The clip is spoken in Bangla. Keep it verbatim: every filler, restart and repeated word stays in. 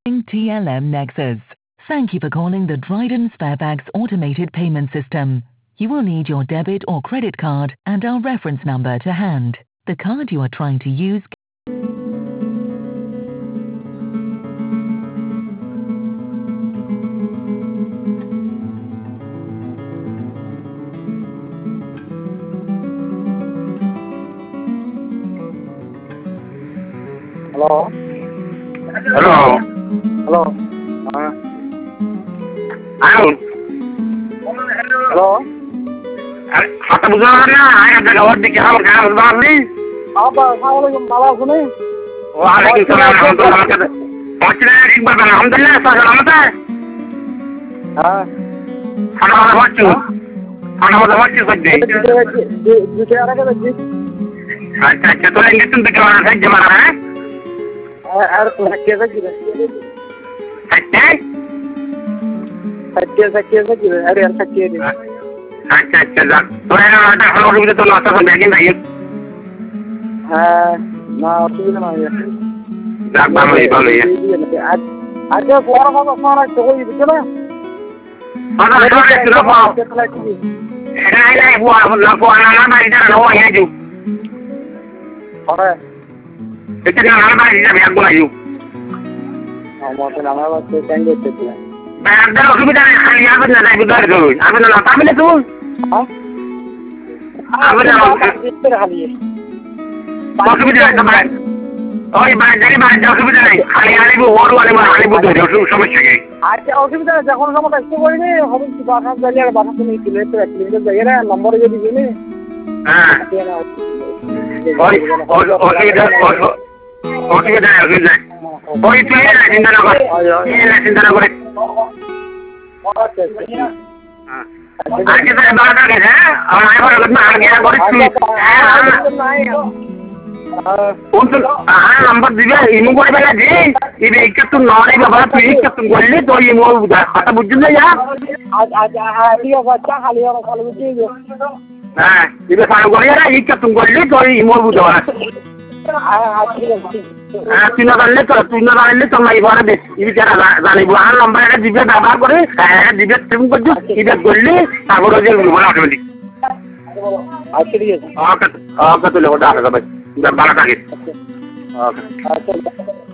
T L M Nexus. Thank you for calling the Dryden Sparebags automated payment system. You will need your debit or credit card and our reference number to hand. The card you are trying to use. Hello. Hello. Hello. Uh, Hello. hello. Hata bukan na, ayah ada kawan di kamar kamar baru ni. Apa? Assalamualaikum. Malam sini. Waalaikumsalam warahmatullahi wabarakatuh. Macam ni ikhbar bana, alhamdulillah, selamat eh. Ah. Sana mana macam? Sana mana macam kerja? Di di apa kerja? अच्छा अच्छा तो लेंगे तुम तक वाला है जमाना है यार कैसा किया अच्छा सच्चे सच्चे से किया अरे यार सच्चे अच्छा अच्छा जा तो है ना आटा हम लोग तो नाश्ता कर देंगे भाई हां ना असुविधा ना है जाग बाम ले बाम ले आज आज पूरा का सारा कोई बिचना हां ना तो ना पाओ नहीं नहीं वो ना को ना ना इधर लो है जो अरे इतना ना ना इधर भी आगो आयु हां मत ना ना बात कहेंगे तो मैं अंदर असुविधा नहीं खाली आप ना नहीं उधर करो आप ना लता मिले तू हां आप ना इधर खाली है असुविधा है भाई ओए भाई जाने भाई असुविधा नहीं खाली आने वो और वाले में आने वो दो समस्या है আচ্ছা অসুবিধা যখন সময় আসতে করিনি হবে কি বাসা জায়গা বাসা তুমি কিলে তো এক মিনিট জায়গা নম্বর যদি দিনি হ্যাঁ ওই অসুবিধা অসুবিধা অসুবিধা ওই তুই না চিন্তা না কর তুই না চিন্তা না করে আজকে তো বারোটা গেছে আর আমি বলে না আগে করে তুই হ্যাঁ নাম্বার দিবে ইমো করে বেলা দে ইবে একটু নয় বাবা তুই একটু করলে তো ইমো কথা বুঝছিস না আজ আজ আজ বাচ্চা খালি আর খালি বুঝিয়ে হ্যাঁ ইবে সারা করে না একটু করলে তো ইমো বুঝা হ্যাঁ তুই না জানলে তো তুই না জানলে তো নাই বড় দে ইবে যারা জানিব আর নাম্বার এটা দিবে ব্যবহার করে হ্যাঁ দিবে তুমি করছিস ইবে করলে তারপরে যে বলা অটোমেটিক আচ্ছা ঠিক আছে ওকে ওকে তুই ওটা আসবে ভাই বারোটা গেছে ওকে আচ্ছা